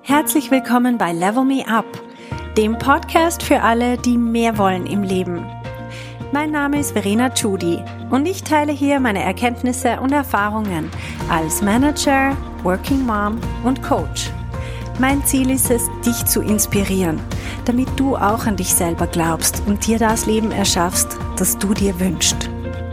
Herzlich willkommen bei Level Me Up, dem Podcast für alle, die mehr wollen im Leben. Mein Name ist Verena Tschudi und ich teile hier meine Erkenntnisse und Erfahrungen als Manager, Working Mom und Coach. Mein Ziel ist es, dich zu inspirieren, damit du auch an dich selber glaubst und dir das Leben erschaffst, das du dir wünschst.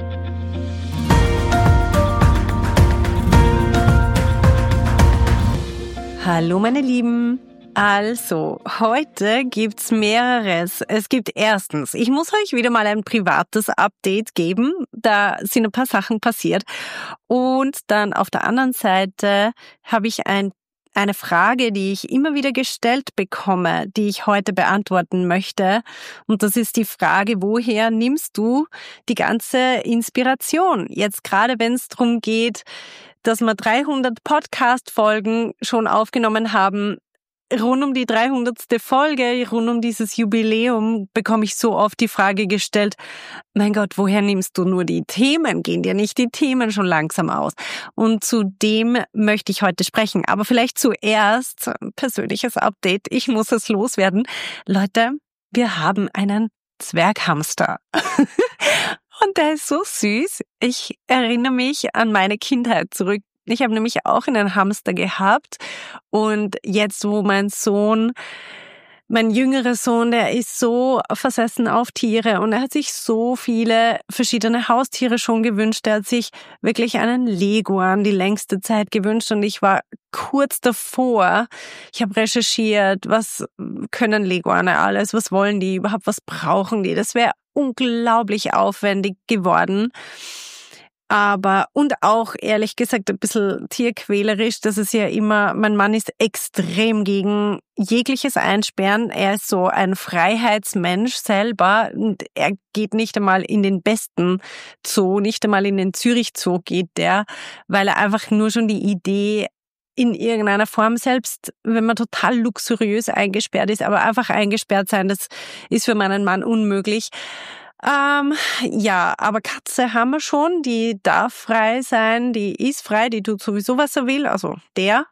Hallo meine Lieben! Also, heute gibt's mehreres. Es gibt erstens, ich muss euch wieder mal ein privates Update geben. Da sind ein paar Sachen passiert. Und dann auf der anderen Seite habe ich eine Frage, die ich immer wieder gestellt bekomme, die ich heute beantworten möchte. Und das ist die Frage, woher nimmst du die ganze Inspiration? Jetzt gerade, wenn es darum geht, dass wir 300 Podcast-Folgen schon aufgenommen haben, rund um die 300. Folge, rund um dieses Jubiläum, bekomme ich so oft die Frage gestellt, mein Gott, woher nimmst du nur die Themen? Gehen dir nicht die Themen schon langsam aus? Und zu dem möchte ich heute sprechen. Aber vielleicht zuerst ein persönliches Update. Ich muss es loswerden. Leute, wir haben einen Zwerghamster. Und der ist so süß. Ich erinnere mich an meine Kindheit zurück. Ich habe nämlich auch einen Hamster gehabt. Und jetzt, wo mein jüngerer Sohn, der ist so versessen auf Tiere und er hat sich so viele verschiedene Haustiere schon gewünscht. Er hat sich wirklich einen Leguan die längste Zeit gewünscht und ich war kurz davor. Ich habe recherchiert, was können Leguane alles, was wollen die überhaupt, was brauchen die. Das wäre unglaublich aufwendig geworden. Und auch ehrlich gesagt ein bisschen tierquälerisch, das ist ja immer, mein Mann ist extrem gegen jegliches Einsperren. Er ist so ein Freiheitsmensch selber und er geht nicht einmal in den besten Zoo, nicht einmal in den Zürich Zoo geht der, weil er einfach nur schon die Idee in irgendeiner Form, selbst wenn man total luxuriös eingesperrt ist, aber einfach eingesperrt sein, das ist für meinen Mann unmöglich. Aber Katze haben wir schon, die darf frei sein, die ist frei, die tut sowieso, was er will, also der.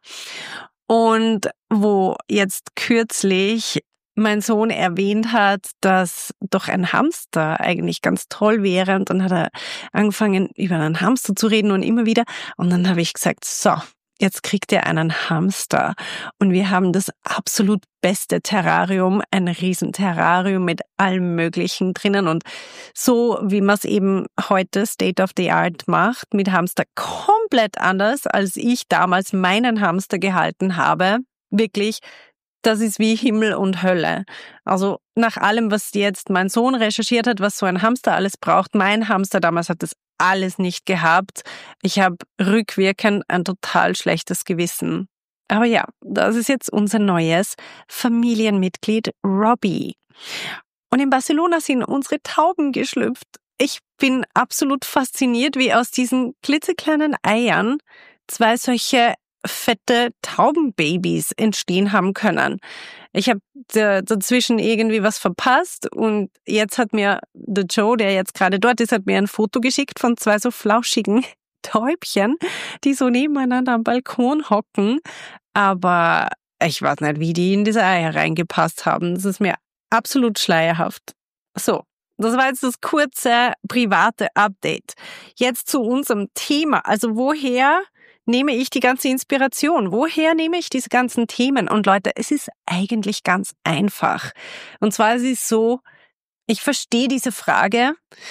Und wo jetzt kürzlich mein Sohn erwähnt hat, dass doch ein Hamster eigentlich ganz toll wäre und dann hat er angefangen, über einen Hamster zu reden und immer wieder. Und dann habe ich gesagt, so, jetzt kriegt er einen Hamster und wir haben das absolut beste Terrarium, ein Riesenterrarium mit allem Möglichen drinnen und so wie man es eben heute State of the Art macht, mit Hamster komplett anders, als ich damals meinen Hamster gehalten habe. Wirklich, das ist wie Himmel und Hölle. Also nach allem, was jetzt mein Sohn recherchiert hat, was so ein Hamster alles braucht, mein Hamster damals hat das alles nicht gehabt. Ich habe rückwirkend ein total schlechtes Gewissen. Aber ja, das ist jetzt unser neues Familienmitglied Robbie. Und in Barcelona sind unsere Tauben geschlüpft. Ich bin absolut fasziniert, wie aus diesen klitzekleinen Eiern 2 solche fette Taubenbabys entstehen haben können. Ich habe dazwischen irgendwie was verpasst und jetzt hat mir der Joe, der jetzt gerade dort ist, hat mir ein Foto geschickt von 2 so flauschigen Täubchen, die so nebeneinander am Balkon hocken. Aber ich weiß nicht, wie die in diese Eier reingepasst haben. Das ist mir absolut schleierhaft. So, das war jetzt das kurze private Update. Jetzt zu unserem Thema. Also woher nehme ich die ganze Inspiration? Woher nehme ich diese ganzen Themen? Und Leute, es ist eigentlich ganz einfach. Und zwar ist es so, ich verstehe diese Frage.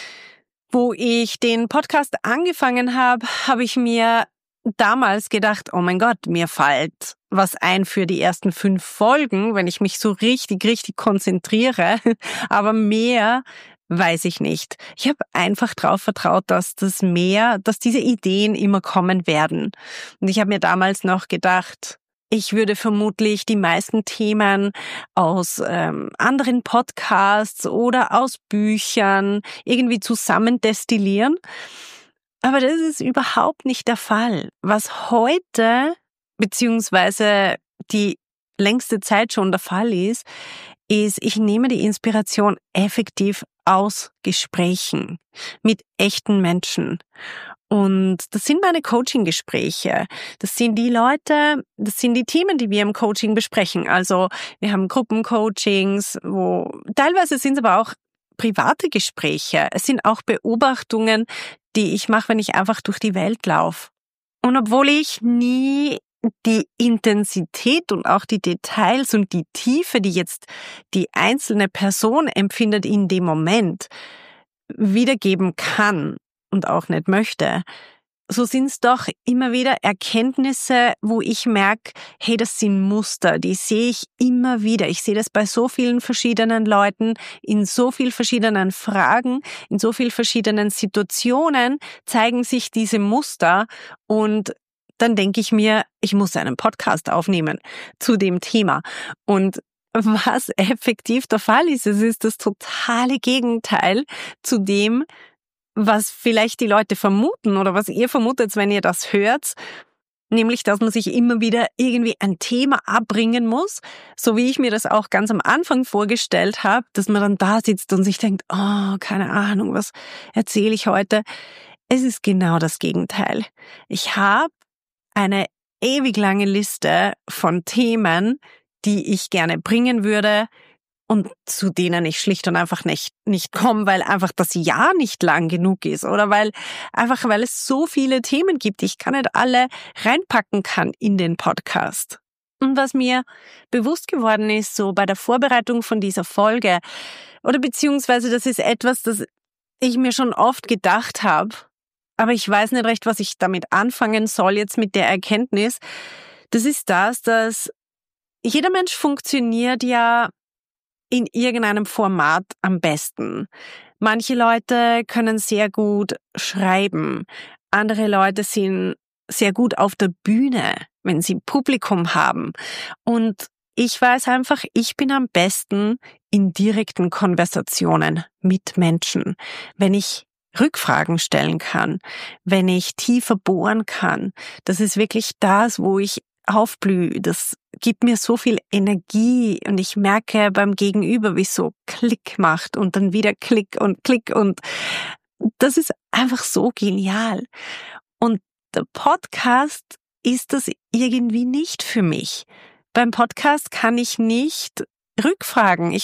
Wo ich den Podcast angefangen habe, habe ich mir damals gedacht, oh mein Gott, mir fällt was ein für die ersten 5 Folgen, wenn ich mich so richtig konzentriere. Aber mehr weiß ich nicht. Ich habe einfach darauf vertraut, dass diese Ideen immer kommen werden. Und ich habe mir damals noch gedacht, ich würde vermutlich die meisten Themen aus anderen Podcasts oder aus Büchern irgendwie zusammen destillieren. Aber das ist überhaupt nicht der Fall. Was heute, beziehungsweise die längste Zeit schon der Fall ist, ich nehme die Inspiration effektiv aus Gesprächen mit echten Menschen. Und das sind meine Coaching-Gespräche. Das sind die Leute, das sind die Themen, die wir im Coaching besprechen. Also wir haben Gruppencoachings, teilweise sind es aber auch private Gespräche. Es sind auch Beobachtungen, die ich mache, wenn ich einfach durch die Welt laufe. Und obwohl ich nie die Intensität und auch die Details und die Tiefe, die jetzt die einzelne Person empfindet in dem Moment, wiedergeben kann und auch nicht möchte, so sind es doch immer wieder Erkenntnisse, wo ich merke, hey, das sind Muster, die sehe ich immer wieder. Ich sehe das bei so vielen verschiedenen Leuten, in so vielen verschiedenen Fragen, in so vielen verschiedenen Situationen zeigen sich diese Muster und dann denke ich mir, ich muss einen Podcast aufnehmen zu dem Thema. Und was effektiv der Fall ist, es ist das totale Gegenteil zu dem, was vielleicht die Leute vermuten oder was ihr vermutet, wenn ihr das hört, nämlich, dass man sich immer wieder irgendwie ein Thema abbringen muss, so wie ich mir das auch ganz am Anfang vorgestellt habe, dass man dann da sitzt und sich denkt, oh, keine Ahnung, was erzähle ich heute? Es ist genau das Gegenteil. Ich habe eine ewig lange Liste von Themen, die ich gerne bringen würde, und zu denen ich schlicht und einfach nicht komme, weil einfach das Jahr nicht lang genug ist oder weil es so viele Themen gibt, die ich gar nicht alle reinpacken kann in den Podcast. Und was mir bewusst geworden ist, so bei der Vorbereitung von dieser Folge, oder beziehungsweise das ist etwas, das ich mir schon oft gedacht habe, aber ich weiß nicht recht, was ich damit anfangen soll jetzt mit der Erkenntnis, das ist dass jeder Mensch funktioniert ja in irgendeinem Format am besten. Manche Leute können sehr gut schreiben. Andere Leute sind sehr gut auf der Bühne, wenn sie Publikum haben. Und ich weiß einfach, ich bin am besten in direkten Konversationen mit Menschen. Wenn ich Rückfragen stellen kann, wenn ich tiefer bohren kann. Das ist wirklich das, wo ich aufblühe. Das gibt mir so viel Energie und ich merke beim Gegenüber, wie es so Klick macht und dann wieder Klick und das ist einfach so genial. Und der Podcast ist das irgendwie nicht für mich. Beim Podcast kann ich nicht rückfragen.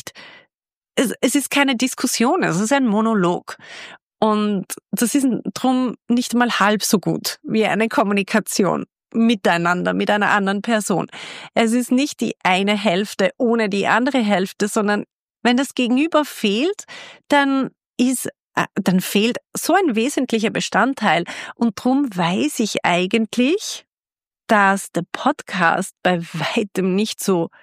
Es ist keine Diskussion, es ist ein Monolog. Und das ist drum nicht mal halb so gut wie eine Kommunikation miteinander, mit einer anderen Person. Es ist nicht die eine Hälfte ohne die andere Hälfte, sondern wenn das Gegenüber fehlt, dann fehlt so ein wesentlicher Bestandteil. Und drum weiß ich eigentlich, dass der Podcast bei weitem nicht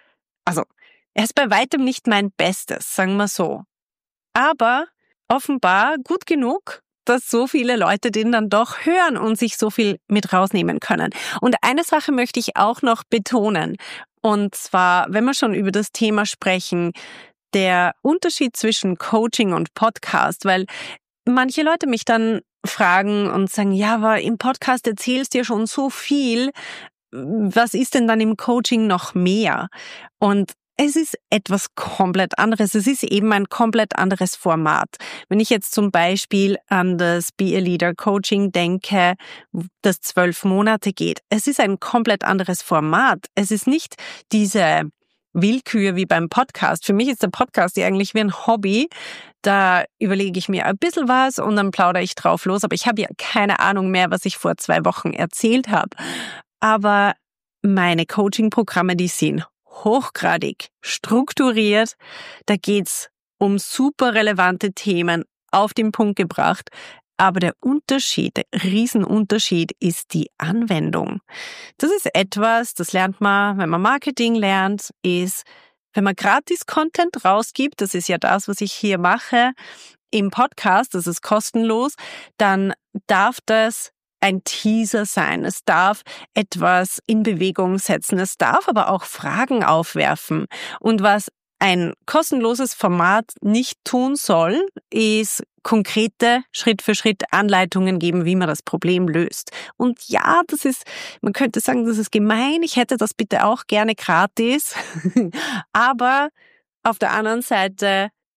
er ist bei weitem nicht mein Bestes, sagen wir so. Aber offenbar gut genug, dass so viele Leute den dann doch hören und sich so viel mit rausnehmen können. Und eine Sache möchte ich auch noch betonen. Und zwar, wenn wir schon über das Thema sprechen, der Unterschied zwischen Coaching und Podcast, weil manche Leute mich dann fragen und sagen, ja, aber im Podcast erzählst du ja schon so viel. Was ist denn dann im Coaching noch mehr? Und es ist etwas komplett anderes. Es ist eben ein komplett anderes Format. Wenn ich jetzt zum Beispiel an das Be a Leader Coaching denke, das 12 Monate geht, es ist ein komplett anderes Format. Es ist nicht diese Willkür wie beim Podcast. Für mich ist der Podcast ja eigentlich wie ein Hobby. Da überlege ich mir ein bisschen was und dann plaudere ich drauf los. Aber ich habe ja keine Ahnung mehr, was ich vor 2 Wochen erzählt habe. Aber meine Coaching-Programme, die sind hochgradig strukturiert. Da geht's um super relevante Themen auf den Punkt gebracht. Aber der Riesenunterschied ist die Anwendung. Das ist etwas, das lernt man, wenn man Marketing lernt, ist, wenn man Gratis-Content rausgibt, das ist ja das, was ich hier mache, im Podcast, das ist kostenlos, dann darf das ein Teaser sein. Es darf etwas in Bewegung setzen. Es darf aber auch Fragen aufwerfen. Und was ein kostenloses Format nicht tun soll, ist konkrete Schritt-für-Schritt Anleitungen geben, wie man das Problem löst. Und ja, man könnte sagen, das ist gemein. Ich hätte das bitte auch gerne gratis. Aber auf der anderen Seite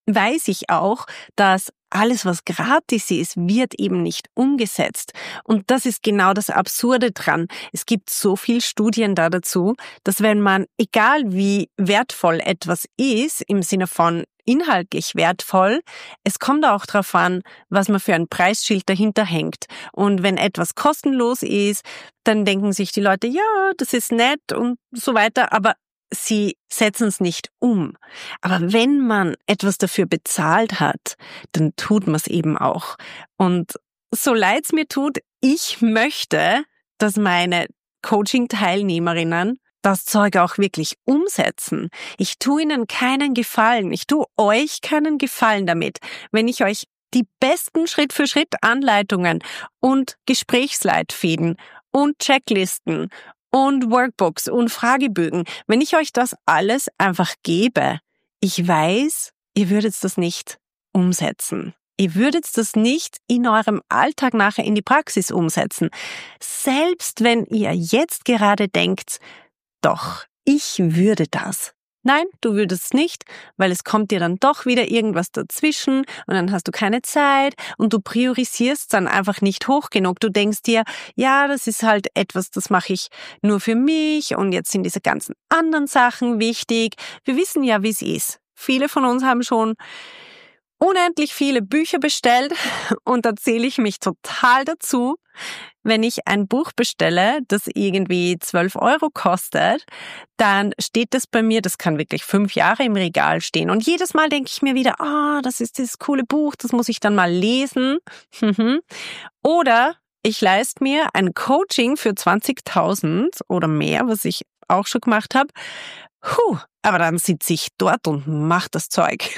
weiß ich auch, dass alles, was gratis ist, wird eben nicht umgesetzt. Und das ist genau das Absurde dran. Es gibt so viel Studien da dazu, dass wenn man, egal wie wertvoll etwas ist, im Sinne von inhaltlich wertvoll, es kommt auch darauf an, was man für ein Preisschild dahinter hängt. Und wenn etwas kostenlos ist, dann denken sich die Leute, ja, das ist nett und so weiter, aber sie setzen es nicht um. Aber wenn man etwas dafür bezahlt hat, dann tut man es eben auch. Und so leid es mir tut, ich möchte, dass meine Coaching-Teilnehmerinnen das Zeug auch wirklich umsetzen. Ich tue ihnen keinen Gefallen. Ich tue euch keinen Gefallen damit, wenn ich euch die besten Schritt-für-Schritt-Anleitungen und Gesprächsleitfäden und Checklisten und Workbooks und Fragebögen, wenn ich euch das alles einfach gebe, ich weiß, ihr würdet das nicht umsetzen. Ihr würdet das nicht in eurem Alltag nachher in die Praxis umsetzen. Selbst wenn ihr jetzt gerade denkt, doch, ich würde das. Nein, du würdest es nicht, weil es kommt dir dann doch wieder irgendwas dazwischen und dann hast du keine Zeit und du priorisierst dann einfach nicht hoch genug. Du denkst dir, ja, das ist halt etwas, das mache ich nur für mich und jetzt sind diese ganzen anderen Sachen wichtig. Wir wissen ja, wie es ist. Viele von uns haben schon unendlich viele Bücher bestellt und da zähle ich mich total dazu. Wenn ich ein Buch bestelle, das irgendwie 12 Euro kostet, dann steht das bei mir, das kann wirklich 5 Jahre im Regal stehen. Und jedes Mal denke ich mir wieder, das ist das coole Buch, das muss ich dann mal lesen. Oder ich leiste mir ein Coaching für 20.000 oder mehr, was ich auch schon gemacht habe. Aber dann sitze ich dort und mache das Zeug.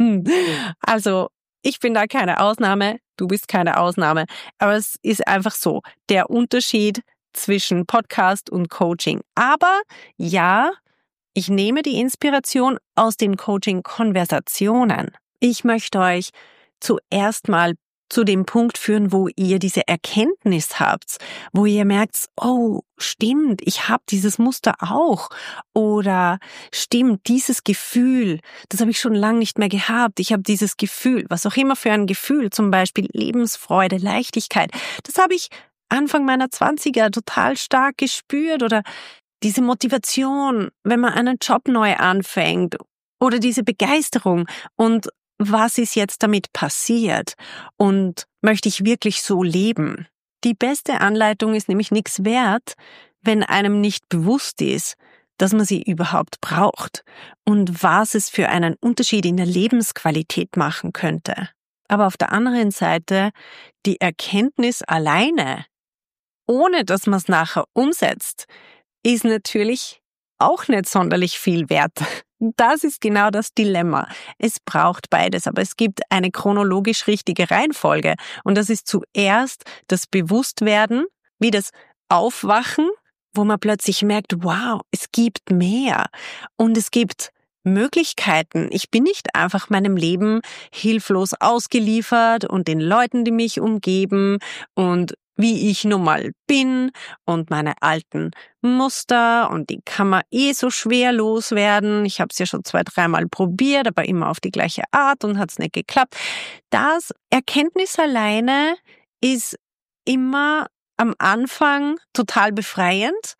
Also, ich bin da keine Ausnahme, du bist keine Ausnahme. Aber es ist einfach so, der Unterschied zwischen Podcast und Coaching. Aber ja, ich nehme die Inspiration aus den Coaching-Konversationen. Ich möchte euch zuerst mal zu dem Punkt führen, wo ihr diese Erkenntnis habt, wo ihr merkt, oh, stimmt, ich habe dieses Muster auch. Oder stimmt, dieses Gefühl, das habe ich schon lange nicht mehr gehabt. Ich habe dieses Gefühl, was auch immer für ein Gefühl, zum Beispiel Lebensfreude, Leichtigkeit, das habe ich Anfang meiner 20er total stark gespürt. Oder diese Motivation, wenn man einen Job neu anfängt. Oder diese Begeisterung. Und was ist jetzt damit passiert und möchte ich wirklich so leben? Die beste Anleitung ist nämlich nichts wert, wenn einem nicht bewusst ist, dass man sie überhaupt braucht und was es für einen Unterschied in der Lebensqualität machen könnte. Aber auf der anderen Seite, die Erkenntnis alleine, ohne dass man es nachher umsetzt, ist natürlich auch nicht sonderlich viel wert. Das ist genau das Dilemma. Es braucht beides, aber es gibt eine chronologisch richtige Reihenfolge. Und das ist zuerst das Bewusstwerden, wie das Aufwachen, wo man plötzlich merkt, wow, es gibt mehr. Und es gibt Möglichkeiten. Ich bin nicht einfach meinem Leben hilflos ausgeliefert und den Leuten, die mich umgeben und wie ich nun mal bin und meine alten Muster und die kann man so schwer loswerden. Ich habe es ja schon 2-3 Mal probiert, aber immer auf die gleiche Art und hat es nicht geklappt. Das Erkenntnis alleine ist immer am Anfang total befreiend,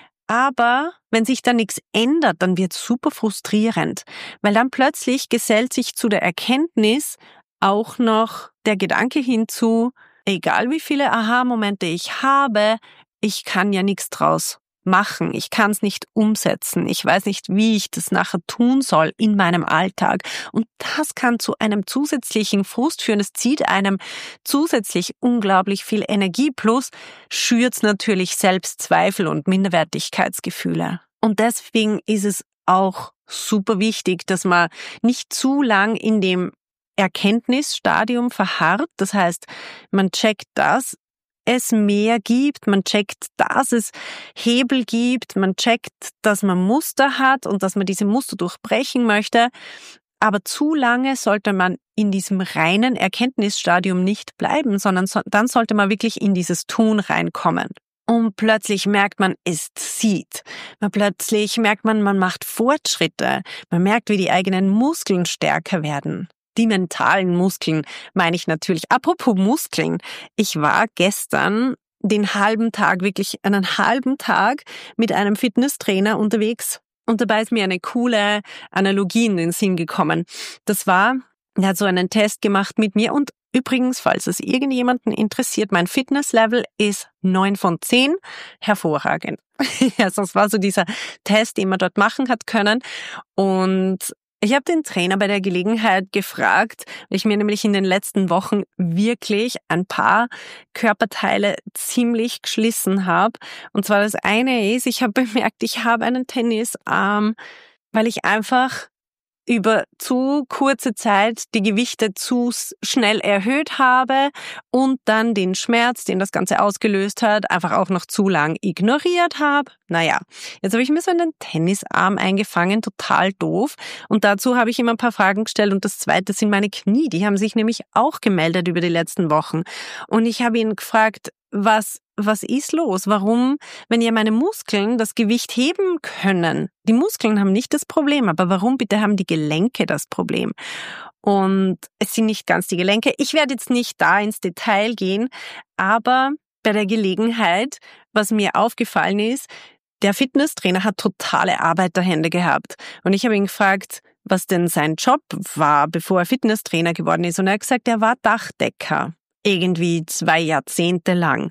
aber wenn sich da nichts ändert, dann wird es super frustrierend, weil dann plötzlich gesellt sich zu der Erkenntnis auch noch der Gedanke hinzu, egal wie viele Aha-Momente ich habe, ich kann ja nichts draus machen. Ich kann es nicht umsetzen. Ich weiß nicht, wie ich das nachher tun soll in meinem Alltag. Und das kann zu einem zusätzlichen Frust führen. Es zieht einem zusätzlich unglaublich viel Energie. Plus schürt es natürlich Selbstzweifel und Minderwertigkeitsgefühle. Und deswegen ist es auch super wichtig, dass man nicht zu lang in dem Erkenntnisstadium verharrt. Das heißt, man checkt, dass es mehr gibt, man checkt, dass es Hebel gibt, man checkt, dass man Muster hat und dass man diese Muster durchbrechen möchte. Aber zu lange sollte man in diesem reinen Erkenntnisstadium nicht bleiben, sondern dann sollte man wirklich in dieses Tun reinkommen. Und plötzlich merkt man, es zieht. Plötzlich merkt man macht Fortschritte. Man merkt, wie die eigenen Muskeln stärker werden. Die mentalen Muskeln meine ich natürlich. Apropos Muskeln. Ich war gestern den halben Tag, wirklich einen halben Tag mit einem Fitnesstrainer unterwegs. Und dabei ist mir eine coole Analogie in den Sinn gekommen. Er hat so einen Test gemacht mit mir und übrigens, falls es irgendjemanden interessiert, mein Fitnesslevel ist 9 von 10. Hervorragend. Also es war so dieser Test, den man dort machen hat können. Und ich habe den Trainer bei der Gelegenheit gefragt, weil ich mir nämlich in den letzten Wochen wirklich ein paar Körperteile ziemlich geschlissen habe. Und zwar das eine ist, ich habe bemerkt, ich habe einen Tennisarm, weil ich einfach über zu kurze Zeit die Gewichte zu schnell erhöht habe und dann den Schmerz, den das Ganze ausgelöst hat, einfach auch noch zu lang ignoriert habe. Naja, jetzt habe ich mir so einen Tennisarm eingefangen, total doof. Und dazu habe ich ihm ein paar Fragen gestellt und das zweite sind meine Knie. Die haben sich nämlich auch gemeldet über die letzten Wochen. Und ich habe ihn gefragt, was ist los? Warum, wenn ja meine Muskeln das Gewicht heben können? Die Muskeln haben nicht das Problem, aber warum bitte haben die Gelenke das Problem? Und es sind nicht ganz die Gelenke. Ich werde jetzt nicht da ins Detail gehen, aber bei der Gelegenheit, was mir aufgefallen ist, der Fitnesstrainer hat totale Arbeiterhände gehabt. Und ich habe ihn gefragt, was denn sein Job war, bevor er Fitnesstrainer geworden ist. Und er hat gesagt, er war Dachdecker. Irgendwie 2 Jahrzehnte lang.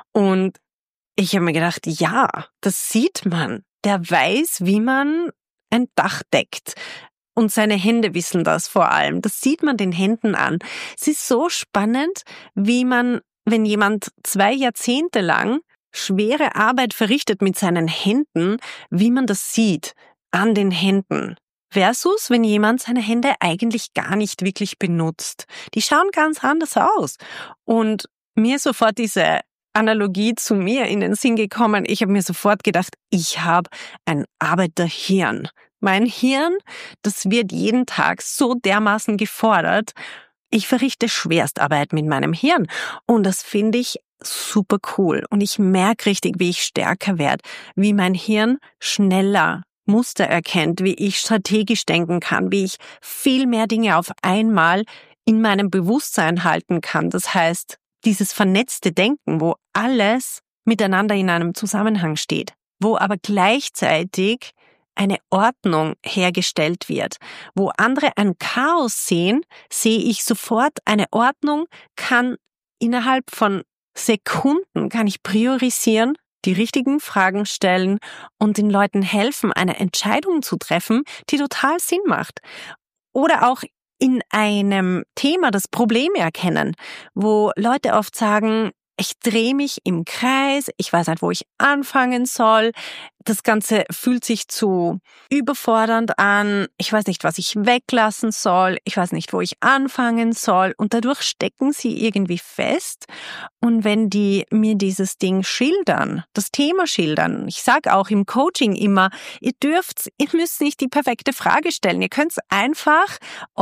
Und ich habe mir gedacht, ja, das sieht man. Der weiß, wie man ein Dach deckt. Und seine Hände wissen das vor allem. Das sieht man den Händen an. Es ist so spannend, wie man, wenn jemand 2 Jahrzehnte lang schwere Arbeit verrichtet mit seinen Händen, wie man das sieht an den Händen. Versus, wenn jemand seine Hände eigentlich gar nicht wirklich benutzt. Die schauen ganz anders aus. Und mir ist sofort diese Analogie zu mir in den Sinn gekommen. Ich habe mir sofort gedacht, ich habe ein Arbeiterhirn. Mein Hirn, das wird jeden Tag so dermaßen gefordert. Ich verrichte Schwerstarbeit mit meinem Hirn. Und das finde ich super cool. Und ich merke richtig, wie ich stärker werde, wie mein Hirn schneller Muster erkennt, wie ich strategisch denken kann, wie ich viel mehr Dinge auf einmal in meinem Bewusstsein halten kann. Das heißt, dieses vernetzte Denken, wo alles miteinander in einem Zusammenhang steht, wo aber gleichzeitig eine Ordnung hergestellt wird. Wo andere ein Chaos sehen, sehe ich sofort eine Ordnung, kann innerhalb von Sekunden, kann ich priorisieren, die richtigen Fragen stellen und den Leuten helfen, eine Entscheidung zu treffen, die total Sinn macht. Oder auch in einem Thema das Problem erkennen, wo Leute oft sagen, ich drehe mich im Kreis, ich weiß nicht, wo ich anfangen soll. Das Ganze fühlt sich zu überfordernd an. Ich weiß nicht, was ich weglassen soll. Ich weiß nicht, wo ich anfangen soll. Und dadurch stecken sie irgendwie fest. Und wenn die mir dieses Ding schildern, das Thema schildern, ich sage auch im Coaching immer, ihr müsst nicht die perfekte Frage stellen. Ihr könnt einfach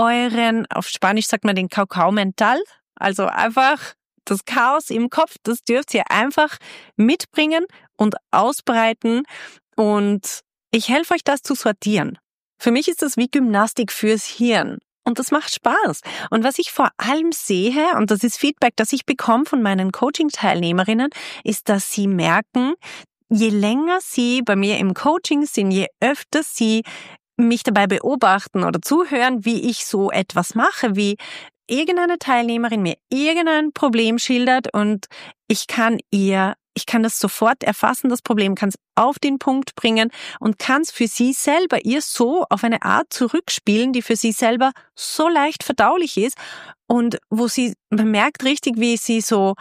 auf Spanisch sagt man den Kakao mental, also einfach das Chaos im Kopf, das dürft ihr einfach mitbringen und ausbreiten und ich helfe euch, das zu sortieren. Für mich ist das wie Gymnastik fürs Hirn und das macht Spaß. Und was ich vor allem sehe, und das ist Feedback, das ich bekomme von meinen Coaching-Teilnehmerinnen, ist, dass sie merken, je länger sie bei mir im Coaching sind, je öfter sie mich dabei beobachten oder zuhören, wie ich so etwas mache, wie irgendeine Teilnehmerin mir irgendein Problem schildert und ich kann das sofort erfassen, das Problem, kann es auf den Punkt bringen und kann es für sie selber ihr so auf eine Art zurückspielen, die für sie selber so leicht verdaulich ist und man merkt richtig, wie sie so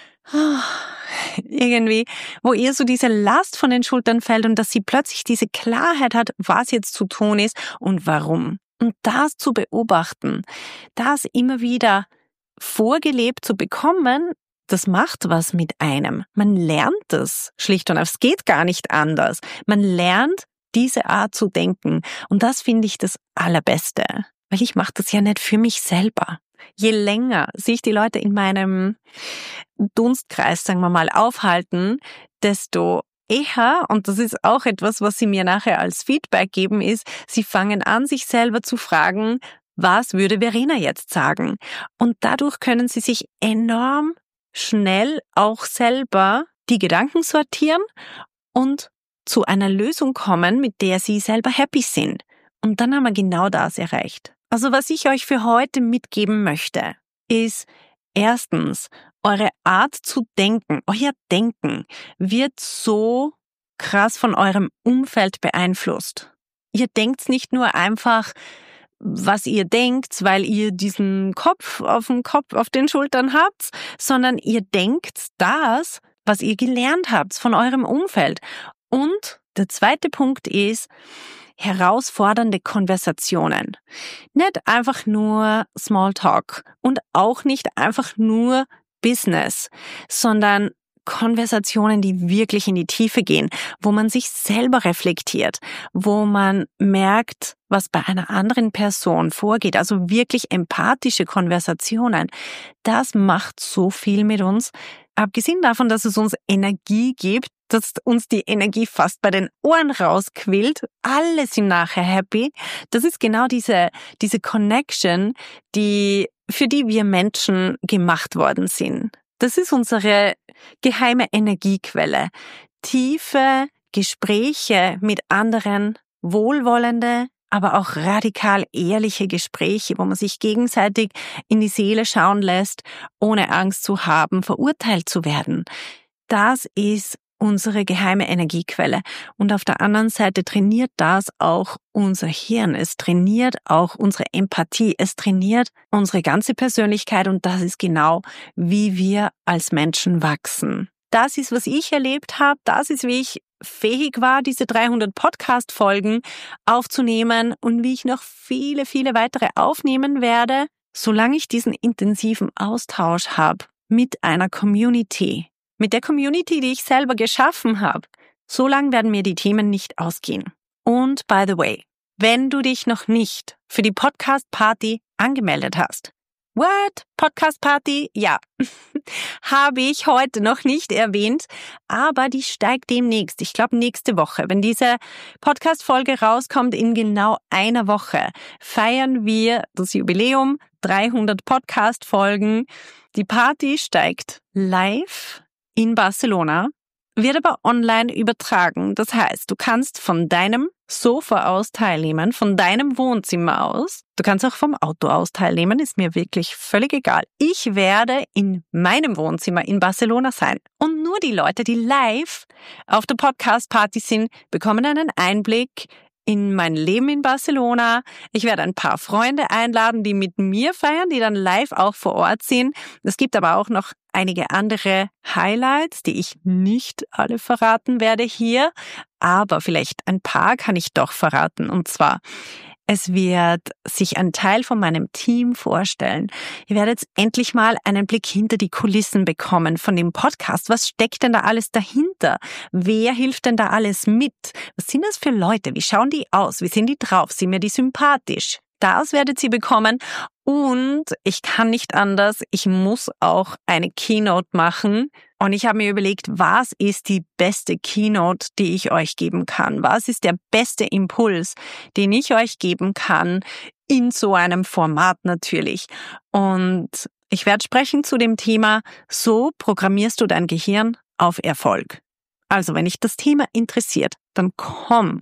irgendwie, wo ihr so diese Last von den Schultern fällt und dass sie plötzlich diese Klarheit hat, was jetzt zu tun ist und warum. Und das zu beobachten, das immer wieder vorgelebt zu bekommen, das macht was mit einem. Man lernt es schlicht und einfach. Es geht gar nicht anders. Man lernt diese Art zu denken. Und das finde ich das Allerbeste. Weil ich mache das ja nicht für mich selber. je länger sich die Leute in meinem Dunstkreis, sagen wir mal, aufhalten, desto eher, und das ist auch etwas, was sie mir nachher als Feedback geben, ist, sie fangen an, sich selber zu fragen, was würde Verena jetzt sagen? Und dadurch können sie sich enorm schnell auch selber die Gedanken sortieren und zu einer Lösung kommen, mit der sie selber happy sind. Und dann haben wir genau das erreicht. Also was ich euch für heute mitgeben möchte, ist erstens, eure Art zu denken, euer Denken wird so krass von eurem Umfeld beeinflusst. Ihr denkt nicht nur einfach, was ihr denkt, weil ihr diesen Kopf auf den Schultern habt, sondern ihr denkt das, was ihr gelernt habt von eurem Umfeld. Und der zweite Punkt ist herausfordernde Konversationen. Nicht einfach nur Smalltalk und auch nicht einfach nur Business, sondern Konversationen, die wirklich in die Tiefe gehen, wo man sich selber reflektiert, wo man merkt, was bei einer anderen Person vorgeht, also wirklich empathische Konversationen. Das macht so viel mit uns. Abgesehen davon, dass es uns Energie gibt, dass uns die Energie fast bei den Ohren rausquillt, alle sind nachher happy. Das ist genau diese Connection, für die wir Menschen gemacht worden sind. Das ist unsere geheime Energiequelle. Tiefe Gespräche mit anderen, wohlwollende, aber auch radikal ehrliche Gespräche, wo man sich gegenseitig in die Seele schauen lässt, ohne Angst zu haben, verurteilt zu werden. Das ist unsere geheime Energiequelle. Und auf der anderen Seite trainiert das auch unser Hirn. Es trainiert auch unsere Empathie. Es trainiert unsere ganze Persönlichkeit und das ist genau, wie wir als Menschen wachsen. Das ist, was ich erlebt habe. Das ist, wie ich fähig war, diese 300 Podcast-Folgen aufzunehmen und wie ich noch viele, viele weitere aufnehmen werde, solange ich diesen intensiven Austausch habe mit einer Community. Mit der Community, die ich selber geschaffen habe, so lange werden mir die Themen nicht ausgehen. Und by the way, wenn du dich noch nicht für die Podcast-Party angemeldet hast, what? Podcast-Party? Ja, habe ich heute noch nicht erwähnt, aber die steigt demnächst. Ich glaube nächste Woche. Wenn diese Podcast-Folge rauskommt, in genau einer Woche, feiern wir das Jubiläum, 300 Podcast-Folgen. Die Party steigt live in Barcelona, wird aber online übertragen. Das heißt, du kannst von deinem Sofa aus teilnehmen, von deinem Wohnzimmer aus. Du kannst auch vom Auto aus teilnehmen, ist mir wirklich völlig egal. Ich werde in meinem Wohnzimmer in Barcelona sein. Und nur die Leute, die live auf der Podcast-Party sind, bekommen einen Einblick in mein Leben in Barcelona. Ich werde ein paar Freunde einladen, die mit mir feiern, die dann live auch vor Ort sind. Es gibt aber auch noch einige andere Highlights, die ich nicht alle verraten werde hier, aber vielleicht ein paar kann ich doch verraten. Und zwar, es wird sich ein Teil von meinem Team vorstellen. Ihr werdet jetzt endlich mal einen Blick hinter die Kulissen bekommen von dem Podcast. Was steckt denn da alles dahinter? Wer hilft denn da alles mit? Was sind das für Leute? Wie schauen die aus? Wie sind die drauf? Sind mir die sympathisch? Das werdet ihr bekommen. Und ich kann nicht anders, ich muss auch eine Keynote machen. Und ich habe mir überlegt, was ist die beste Keynote, die ich euch geben kann? Was ist der beste Impuls, den ich euch geben kann in so einem Format natürlich? Und ich werde sprechen zu dem Thema, so programmierst du dein Gehirn auf Erfolg. Also wenn dich das Thema interessiert, dann komm.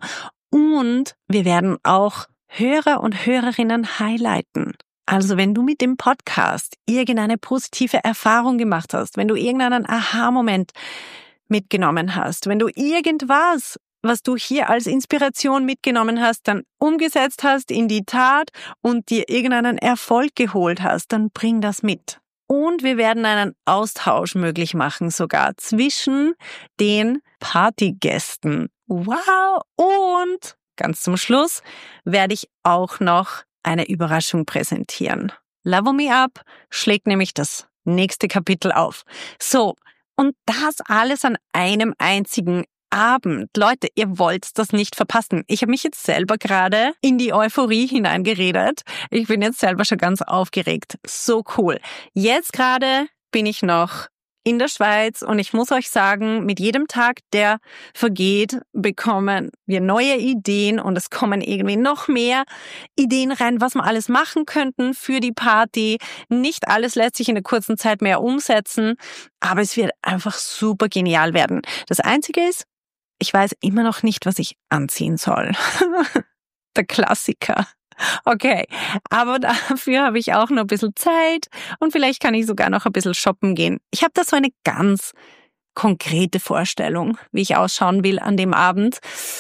Und wir werden auch Hörer und Hörerinnen highlighten. Also wenn du mit dem Podcast irgendeine positive Erfahrung gemacht hast, wenn du irgendeinen Aha-Moment mitgenommen hast, wenn du irgendwas, was du hier als Inspiration mitgenommen hast, dann umgesetzt hast in die Tat und dir irgendeinen Erfolg geholt hast, dann bring das mit. Und wir werden einen Austausch möglich machen sogar zwischen den Partygästen. Wow! Und ganz zum Schluss werde ich auch noch eine Überraschung präsentieren. Level Me Up schlägt nämlich das nächste Kapitel auf. So, und das alles an einem einzigen Abend. Leute, ihr wollt das nicht verpassen. Ich habe mich jetzt selber gerade in die Euphorie hineingeredet. Ich bin jetzt selber schon ganz aufgeregt. So cool. Jetzt gerade bin ich noch in der Schweiz und ich muss euch sagen, mit jedem Tag, der vergeht, bekommen wir neue Ideen und es kommen irgendwie noch mehr Ideen rein, was wir alles machen könnten für die Party. Nicht alles lässt sich in der kurzen Zeit mehr umsetzen, aber es wird einfach super genial werden. Das Einzige ist, ich weiß immer noch nicht, was ich anziehen soll. Der Klassiker. Okay, aber dafür habe ich auch noch ein bisschen Zeit und vielleicht kann ich sogar noch ein bisschen shoppen gehen. Ich habe da so eine ganz konkrete Vorstellung, wie ich ausschauen will an dem Abend.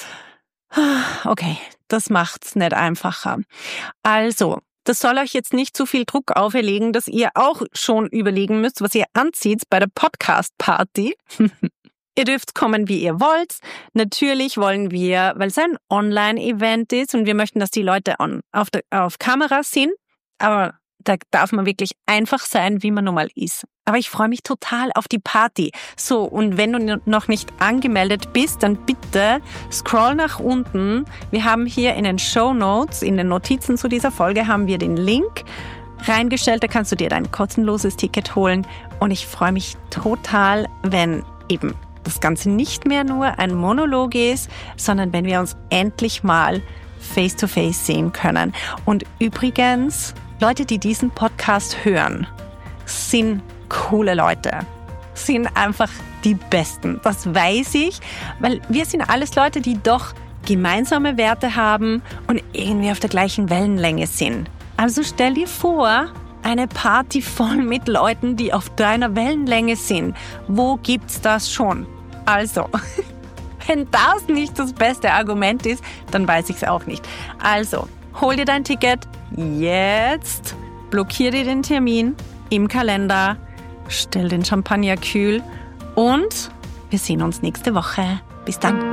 Okay, das macht's nicht einfacher. Also, das soll euch jetzt nicht zu viel Druck auferlegen, dass ihr auch schon überlegen müsst, was ihr anzieht bei der Podcast-Party. Ihr dürft kommen, wie ihr wollt. Natürlich wollen wir, weil es ein Online-Event ist und wir möchten, dass die Leute auf Kamera sind, aber da darf man wirklich einfach sein, wie man nun mal ist. Aber ich freue mich total auf die Party. So, und wenn du noch nicht angemeldet bist, dann bitte scroll nach unten. Wir haben hier in den Shownotes, in den Notizen zu dieser Folge, haben wir den Link reingestellt. Da kannst du dir dein kostenloses Ticket holen. Und ich freue mich total, wenn eben das Ganze nicht mehr nur ein Monolog ist, sondern wenn wir uns endlich mal face-to-face sehen können. Und übrigens, Leute, die diesen Podcast hören, sind coole Leute, sind einfach die Besten. Das weiß ich, weil wir sind alles Leute, die doch gemeinsame Werte haben und irgendwie auf der gleichen Wellenlänge sind. Also stell dir vor, eine Party voll mit Leuten, die auf deiner Wellenlänge sind. Wo gibt's das schon? Also, wenn das nicht das beste Argument ist, dann weiß ich es auch nicht. Also, hol dir dein Ticket jetzt, blockier dir den Termin im Kalender, stell den Champagner kühl und wir sehen uns nächste Woche. Bis dann.